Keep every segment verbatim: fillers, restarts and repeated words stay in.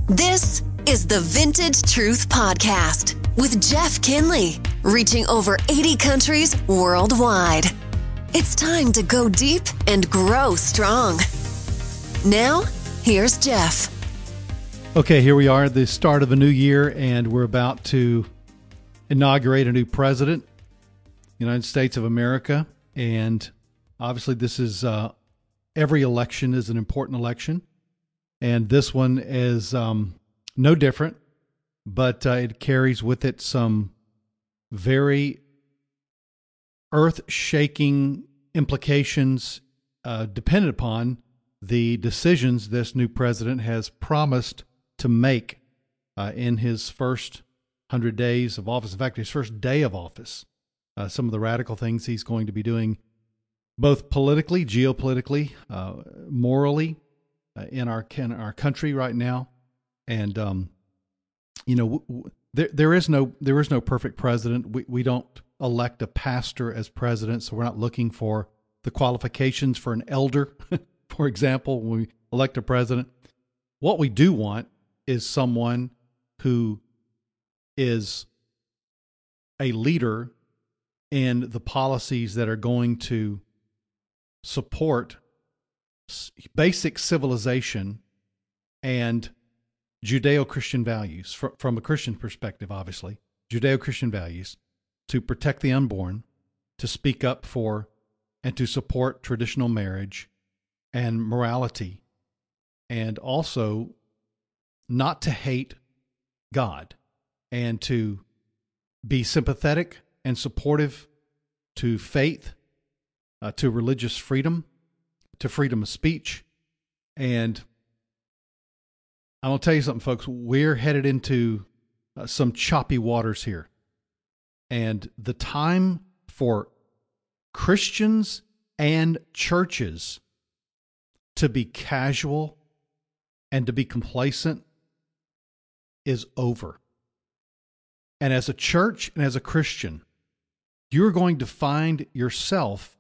This is the Vintage Truth Podcast with Jeff Kinley, reaching over eighty countries worldwide. It's time to go deep and grow strong. Now, here's Jeff. Okay, here we are at the start of a new year, and we're about to inaugurate a new president, United States of America. And obviously this is, uh, every election is an important election. And this one is um, no different, but uh, it carries with it some very earth-shaking implications uh, dependent upon the decisions this new president has promised to make uh, in his first hundred days of office. In fact, his first day of office. Uh, some of the radical things he's going to be doing, both politically, geopolitically, uh, morally, uh, in our in our country right now, and um, you know, w- w- there there is no there is no perfect president. We we don't elect a pastor as president, so we're not looking for the qualifications for an elder, for example, when we elect a president. What we do want is someone who is a leader in the policies that are going to support basic civilization and Judeo-Christian values, fr- from a Christian perspective, obviously, Judeo-Christian values, to protect the unborn, to speak up for and to support traditional marriage and morality, and also not to hate God, and to be sympathetic and supportive to faith, uh, to religious freedom, to freedom of speech. And I'm going to tell you something, folks. We're headed into uh, some choppy waters here. And the time for Christians and churches to be casual and to be complacent is over. And as a church and as a Christian, you're going to find yourself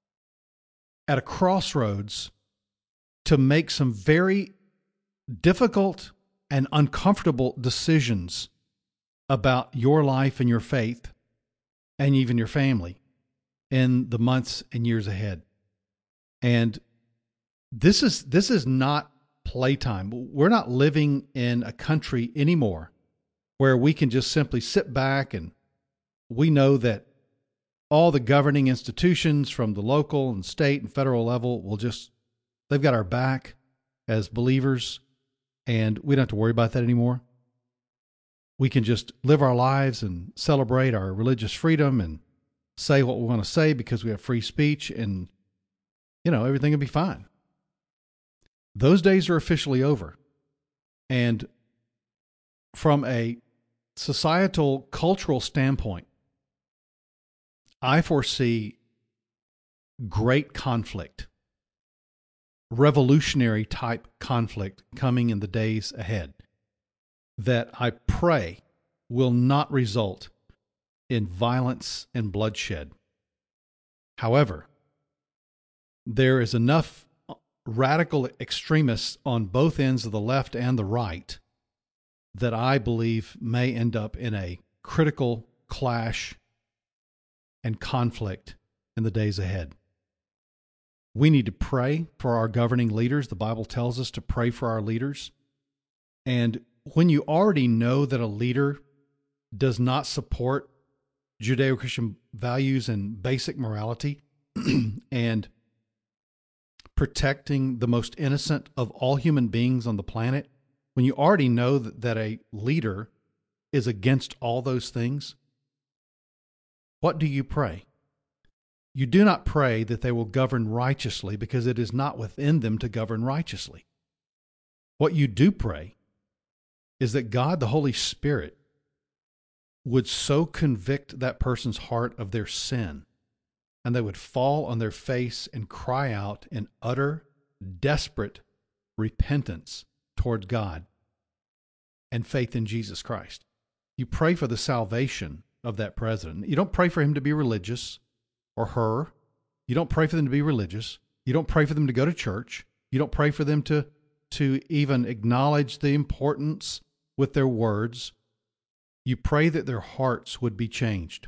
at a crossroads to make some very difficult and uncomfortable decisions about your life and your faith and even your family in the months and years ahead. And this is this is not playtime. We're not living in a country anymore where we can just simply sit back and we know that all the governing institutions from the local and state and federal level will just, they've got our back as believers, and we don't have to worry about that anymore. We can just live our lives and celebrate our religious freedom and say what we want to say because we have free speech, and, you know, everything will be fine. Those days are officially over. And from a societal, cultural standpoint, I foresee great conflict, revolutionary type conflict coming in the days ahead that I pray will not result in violence and bloodshed. However, there is enough radical extremists on both ends of the left and the right that I believe may end up in a critical clash and conflict in the days ahead. We need to pray for our governing leaders. The Bible tells us to pray for our leaders. And when you already know that a leader does not support Judeo-Christian values and basic morality and protecting the most innocent of all human beings on the planet, when you already know that, that a leader is against all those things, what do you pray? You do not pray that they will govern righteously, because it is not within them to govern righteously. What you do pray is that God, the Holy Spirit, would so convict that person's heart of their sin, and they would fall on their face and cry out in utter, desperate repentance toward God and faith in Jesus Christ. You pray for the salvation of that president. You don't pray for him to be religious or her. You don't pray for them to be religious. You don't pray for them to go to church. You don't pray for them to to even acknowledge the importance with their words. You pray that their hearts would be changed.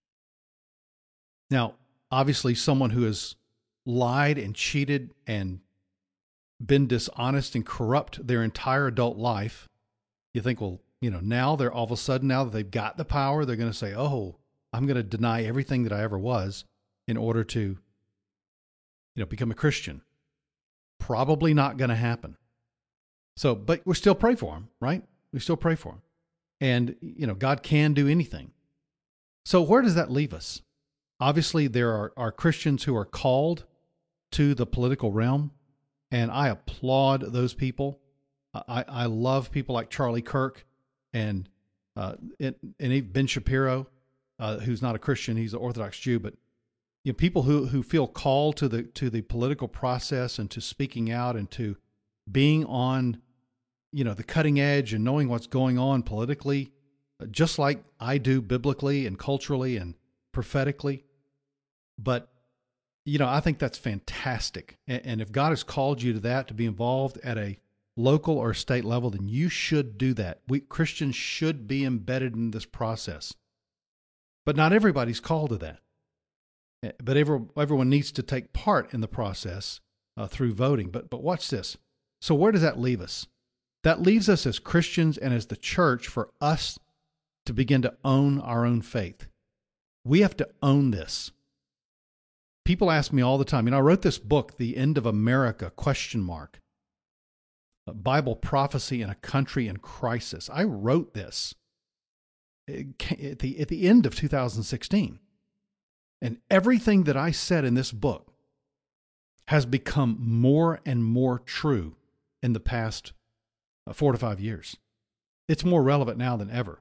Now, obviously, someone who has lied and cheated and been dishonest and corrupt their entire adult life, you think, well, you know, now they're all of a sudden, now that they've got the power, they're going to say, oh, I'm going to deny everything that I ever was in order to, you know, become a Christian. Probably not going to happen. So, but we still pray for them, right? We still pray for them. And, you know, God can do anything. So where does that leave us? Obviously, there are, are Christians who are called to the political realm, and I applaud those people. I, I love people like Charlie Kirk and uh, and, and even Ben Shapiro, uh, who's not a Christian, he's an Orthodox Jew, but you know, people who, who feel called to the to the political process and to speaking out and to being on, you know, the cutting edge and knowing what's going on politically, just like I do biblically and culturally and prophetically. But, you know, I think that's fantastic. And, and if God has called you to that, to be involved at a local or state level, then you should do that. We Christians should be embedded in this process. But not everybody's called to that. But every, everyone needs to take part in the process uh, through voting. But but watch this. So where does that leave us? That leaves us as Christians and as the church for us to begin to own our own faith. We have to own this. People ask me all the time, you know, I wrote this book, The End of America, question mark, a Bible prophecy in a country in crisis. I wrote this at the, at the end of two thousand sixteen. And everything that I said in this book has become more and more true in the past four to five years. It's more relevant now than ever.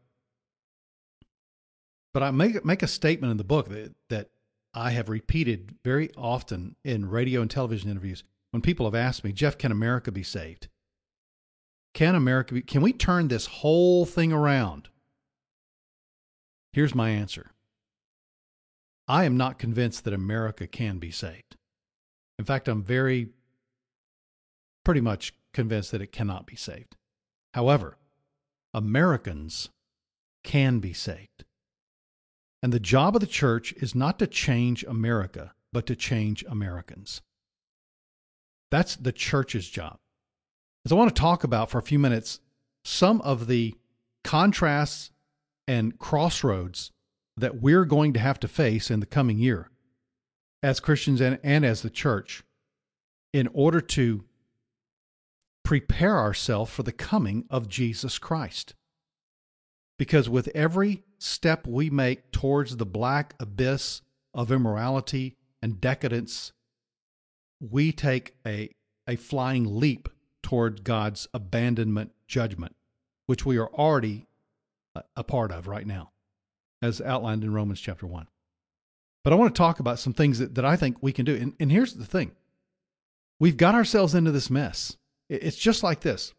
But I make, make a statement in the book that, that I have repeated very often in radio and television interviews when people have asked me, Jeff, can America be saved? Can America be, can we turn this whole thing around? Here's my answer. I am not convinced that America can be saved. In fact, I'm very, pretty much convinced that it cannot be saved. However, Americans can be saved. And the job of the church is not to change America, but to change Americans. That's the church's job. As I want to talk about for a few minutes some of the contrasts and crossroads that we're going to have to face in the coming year as Christians and, and as the church in order to prepare ourselves for the coming of Jesus Christ. Because with every step we make towards the black abyss of immorality and decadence, we take a, a flying leap toward God's abandonment judgment, which we are already a, a part of right now, as outlined in Romans chapter one. But I want to talk about some things that, that I think we can do. And, and here's the thing. We've got ourselves into this mess. It's just like this.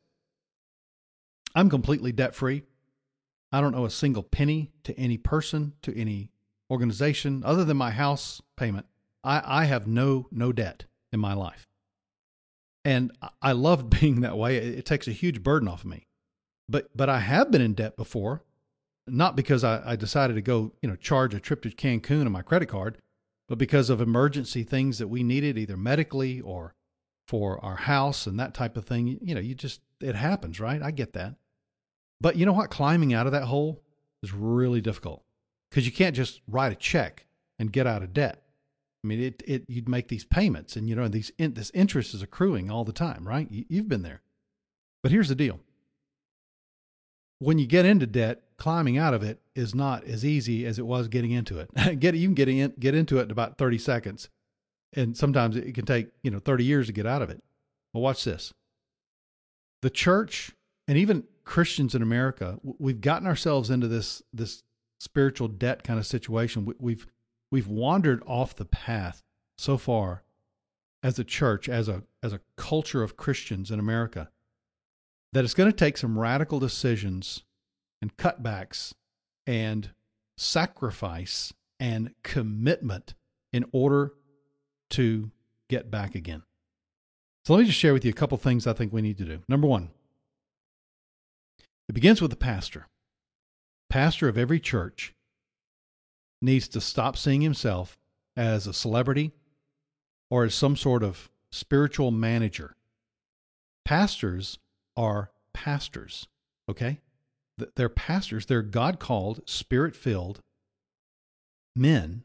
I'm completely debt-free. I don't owe a single penny to any person, to any organization, other than my house payment. I, I have no no debt in my life. And I love being that way. It, it takes a huge burden off of me. But but I have been in debt before, not because I, I decided to go, you know, charge a trip to Cancun on my credit card, but because of emergency things that we needed, either medically or for our house and that type of thing. You know, you just, it happens, right? I get that. But you know what? Climbing out of that hole is really difficult because you can't just write a check and get out of debt. I mean, it, it, you'd make these payments and, you know, these, in, this interest is accruing all the time, right? You, you've been there. But here's the deal. When you get into debt, climbing out of it is not as easy as it was getting into it. get You can get, in, get into it in about thirty seconds. And sometimes it can take, you know, thirty years to get out of it. Well, watch this. The church and even Christians in America, we've gotten ourselves into this, this spiritual debt kind of situation. We've, we've wandered off the path so far as a church, as a, as a culture of Christians in America, that it's going to take some radical decisions and cutbacks and sacrifice and commitment in order to get back again. So let me just share with you a couple things I think we need to do. Number one, it begins with the pastor. Pastor of every church needs to stop seeing himself as a celebrity or as some sort of spiritual manager. Pastors are pastors, okay? They're pastors. They're God-called, Spirit-filled men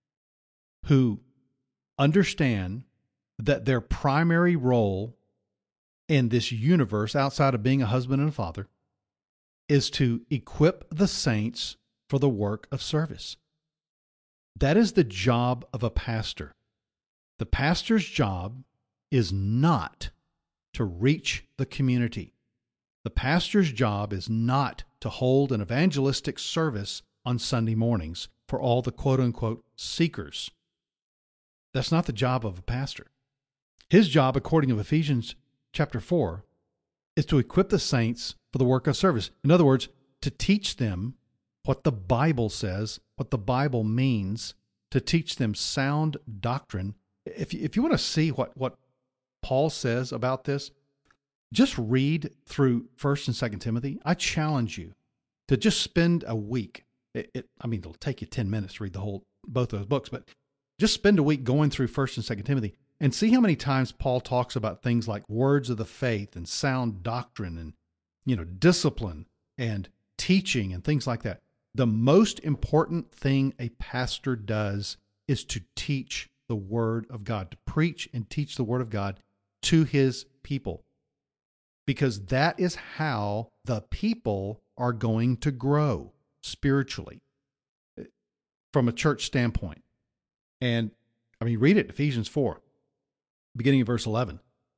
who understand that their primary role in this universe, outside of being a husband and a father, is to equip the saints for the work of service. That is the job of a pastor. The pastor's job is not to reach the community. The pastor's job is not to hold an evangelistic service on Sunday mornings for all the quote-unquote seekers. That's not the job of a pastor. His job, according to Ephesians chapter four, is to equip the saints for the work of service. In other words, to teach them what the Bible says, what the Bible means, to teach them sound doctrine. If you, if you want to see what, what Paul says about this, just read through First and Second Timothy. I challenge you to just spend a week. It, it, I mean, it'll take you ten minutes to read the whole both of those books, but just spend a week going through First and Second Timothy and see how many times Paul talks about things like words of the faith and sound doctrine and, you know, discipline and teaching and things like that. The most important thing a pastor does is to teach the Word of God, to preach and teach the Word of God to his people, because that is how the people are going to grow spiritually from a church standpoint. And I mean, read it, Ephesians four, beginning of verse eleven.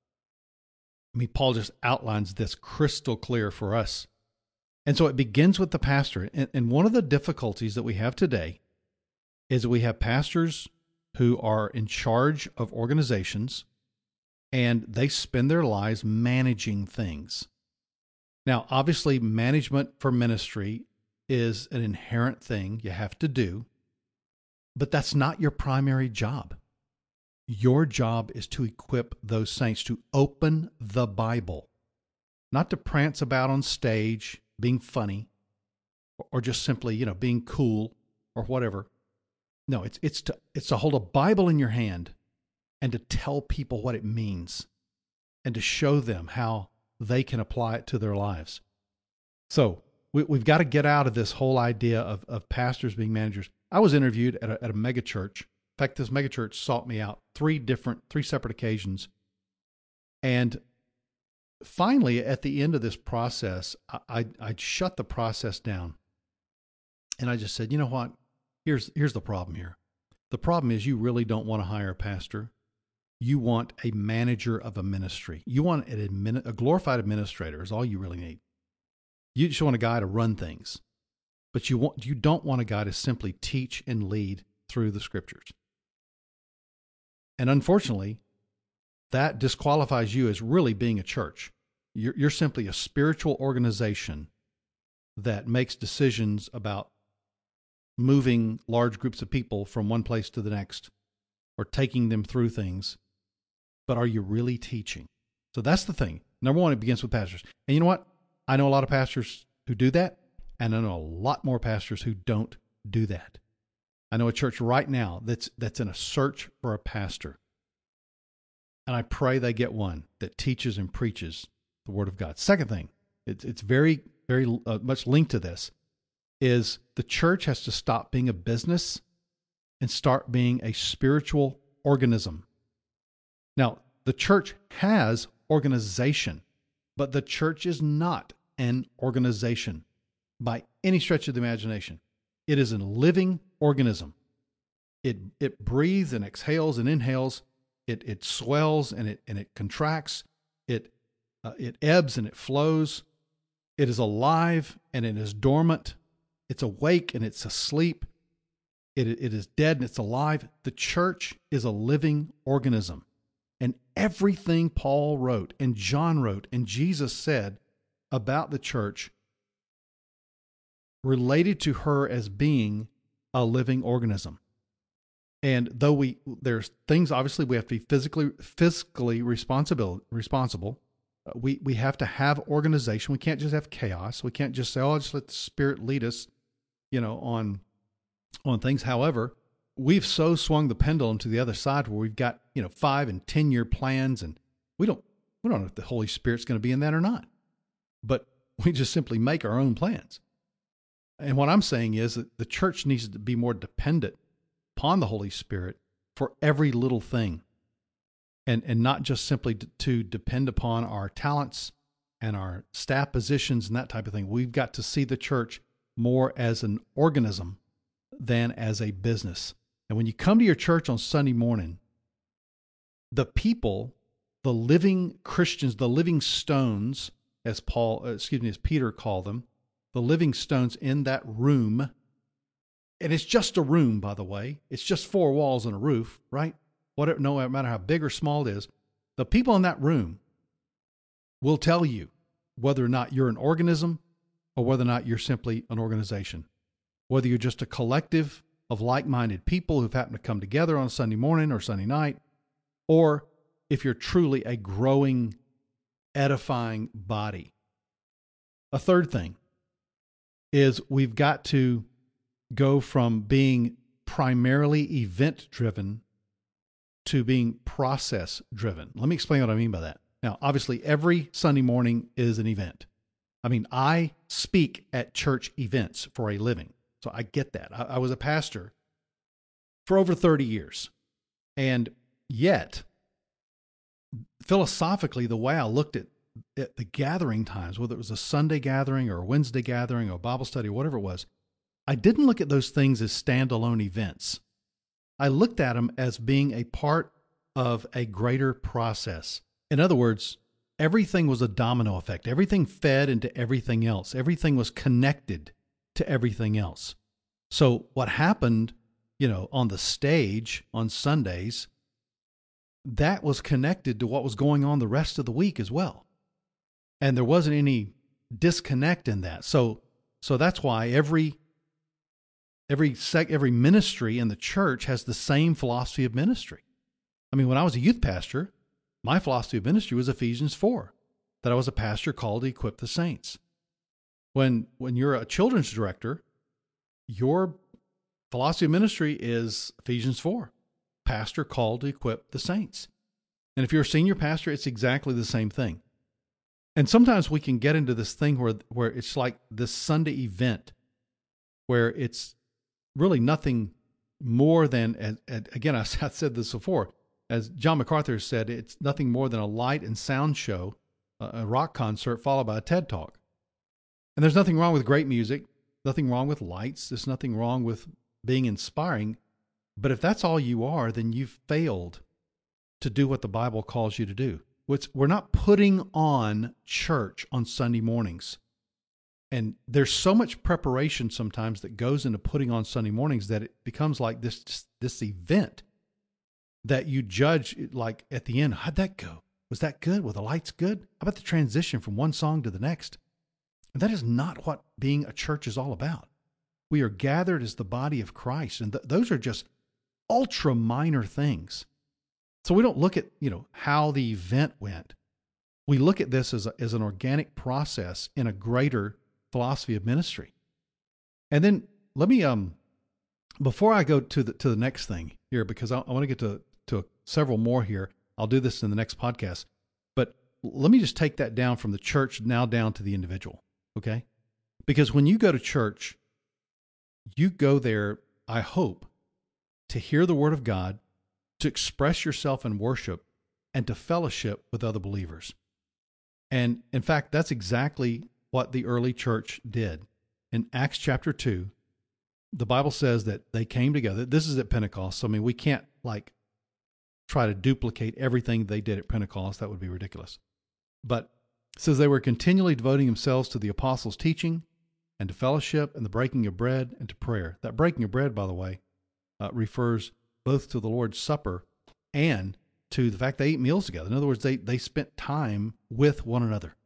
I mean, Paul just outlines this crystal clear for us. And so it begins with the pastor. And, and one of the difficulties that we have today is that we have pastors who are in charge of organizations and they spend their lives managing things. Now, obviously, management for ministry is an inherent thing you have to do, but that's not your primary job. Your job is to equip those saints, to open the Bible, not to prance about on stage, being funny, or just simply, you know, being cool or whatever. No, it's it's to it's to hold a Bible in your hand and to tell people what it means and to show them how they can apply it to their lives. So we, we've got to get out of this whole idea of, of pastors being managers. I was interviewed at a, at a mega church. In fact, this mega church sought me out three different, three separate occasions. And finally, at the end of this process, I, I, I shut the process down. And I just said, you know what? Here's, here's the problem here. The problem is you really don't want to hire a pastor. You want a manager of a ministry. You want an admin, a glorified administrator is all you really need. You just want a guy to run things. But you want, you don't want a guy to simply teach and lead through the scriptures. And unfortunately, that disqualifies you as really being a church. You're, you're simply a spiritual organization that makes decisions about moving large groups of people from one place to the next or taking them through things. But are you really teaching? So that's the thing. Number one, it begins with pastors. And you know what? I know a lot of pastors who do that, and I know a lot more pastors who don't do that. I know a church right now that's that's in a search for a pastor. And I pray they get one that teaches and preaches the Word of God. Second thing, it's, it's very, very uh, much linked to this, is the church has to stop being a business and start being a spiritual organism. Now, the church has organization, but the church is not an organization by any stretch of the imagination. It is a living organism. It it breathes and exhales and inhales. It it swells and it and it contracts. It uh, it ebbs and it flows. It is alive and it is dormant. It's awake and it's asleep. It it is dead and it's alive. The church is a living organism. And everything Paul wrote and John wrote and Jesus said about the church related to her as being a living organism. And though we, there's things, obviously we have to be physically, fiscally responsible, responsible. Uh, we, we have to have organization. We can't just have chaos. We can't just say, oh, just let the Spirit lead us, you know, on, on things. However, we've so swung the pendulum to the other side where we've got, you know, five and ten year plans, and we don't, we don't know if the Holy Spirit's going to be in that or not, but we just simply make our own plans. And what I'm saying is that the church needs to be more dependent upon the Holy Spirit for every little thing, and, and not just simply to, to depend upon our talents and our staff positions and that type of thing. We've got to see the church more as an organism than as a business. And when you come to your church on Sunday morning, the people, the living Christians, the living stones, as Paul, uh, excuse me, as Peter called them, the living stones in that room, and it's just a room, by the way. It's just four walls and a roof, right? Whatever, no matter how big or small it is, the people in that room will tell you whether or not you're an organism or whether or not you're simply an organization. Whether you're just a collective of like-minded people who've happened to come together on Sunday morning or Sunday night, or if you're truly a growing, edifying body. A third thing is we've got to go from being primarily event-driven to being process-driven. Let me explain what I mean by that. Now, obviously, every Sunday morning is an event. I mean, I speak at church events for a living. So I get that. I, I was a pastor for over thirty years. And yet, philosophically, the way I looked at, at the gathering times, whether it was a Sunday gathering or a Wednesday gathering or Bible study or whatever it was, I didn't look at those things as standalone events. I looked at them as being a part of a greater process. In other words, everything was a domino effect. Everything fed into everything else. Everything was connected to everything else. So what happened, you know, on the stage on Sundays, that was connected to what was going on the rest of the week as well. And there wasn't any disconnect in that. So, so that's why every, every sec, every ministry in the church has the same philosophy of ministry. I mean, when I was a youth pastor, my philosophy of ministry was Ephesians four, that I was a pastor called to equip the saints. When, when you're a children's director, your philosophy of ministry is Ephesians four, pastor called to equip the saints. And if you're a senior pastor, it's exactly the same thing. And sometimes we can get into this thing where, where it's like this Sunday event where it's really nothing more than, and, and again, I said this before, as John MacArthur said, it's nothing more than a light and sound show, a rock concert followed by a TED Talk. And there's nothing wrong with great music, nothing wrong with lights, there's nothing wrong with being inspiring. But if that's all you are, then you've failed to do what the Bible calls you to do. Which we're not putting on church on Sunday mornings. And there's so much preparation sometimes that goes into putting on Sunday mornings that it becomes like this, this event that you judge, like at the end, how'd that go? Was that good? Were the lights good? How about the transition from one song to the next? And that is not what being a church is all about. We are gathered as the body of Christ, and th- those are just ultra minor things. So we don't look at, you know, how the event went. We look at this as a, as an organic process in a greater philosophy of ministry. And then let me, um, before I go to the to the next thing here, because I, I want to get to to several more here. I'll do this in the next podcast. But let me just take that down from the church now down to the individual. Okay? Because when you go to church, you go there, I hope, to hear the word of God, to express yourself in worship, and to fellowship with other believers. And in fact, that's exactly what the early church did. In Acts chapter two, the Bible says that they came together. This is at Pentecost. So, I mean, we can't like try to duplicate everything they did at Pentecost. That would be ridiculous. But it says they were continually devoting themselves to the apostles' teaching and to fellowship and the breaking of bread and to prayer. That breaking of bread, by the way, uh, refers both to the Lord's Supper and to the fact they ate meals together. In other words, they, they spent time with one another.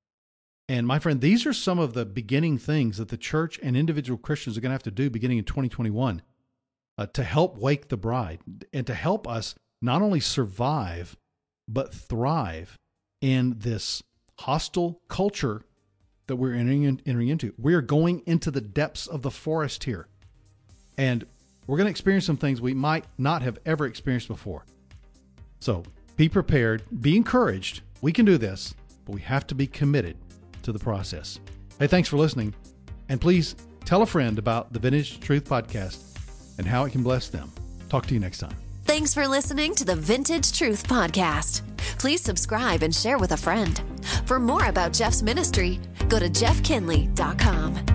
And my friend, these are some of the beginning things that the church and individual Christians are going to have to do beginning in twenty twenty-one. uh, to help wake the bride and to help us not only survive, but thrive in this hostile culture that we're entering, in, entering into. We are going into the depths of the forest here. And we're going to experience some things we might not have ever experienced before. So be prepared, be encouraged. We can do this, but we have to be committed to the process. Hey, thanks for listening. And please tell a friend about the Vintage Truth Podcast and how it can bless them. Talk to you next time. Thanks for listening to the Vintage Truth Podcast. Please subscribe and share with a friend. For more about Jeff's ministry, go to jeff kinley dot com.